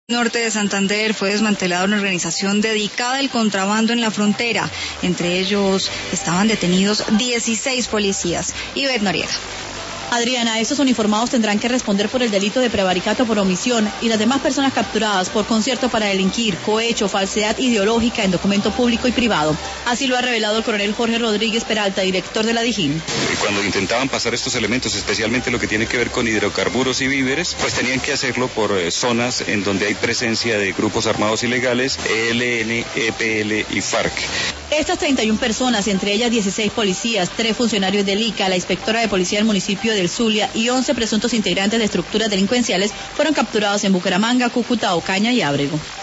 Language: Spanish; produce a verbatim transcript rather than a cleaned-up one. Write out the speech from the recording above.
Norte de Santander fue desmantelada una organización dedicada al contrabando en la frontera. Entre ellos estaban detenidos dieciséis policías. Ivette Noriega. Adriana, estos uniformados tendrán que responder por el delito de prevaricato por omisión y las demás personas capturadas por concierto para delinquir, cohecho, falsedad ideológica en documento público y privado. Así lo ha revelado el coronel Jorge Rodríguez Peralta, director de la DIJÍN. Cuando intentaban pasar estos elementos, especialmente lo que tiene que ver con hidrocarburos y víveres, pues tenían que hacerlo por eh, zonas en donde hay presencia de grupos armados ilegales, E L N, E P L y FARC. Estas treinta y una personas, entre ellas dieciséis policías, tres funcionarios del I C A, la inspectora de policía del municipio del Zulia y once presuntos integrantes de estructuras delincuenciales, fueron capturados en Bucaramanga, Cúcuta, Ocaña y Ábrego.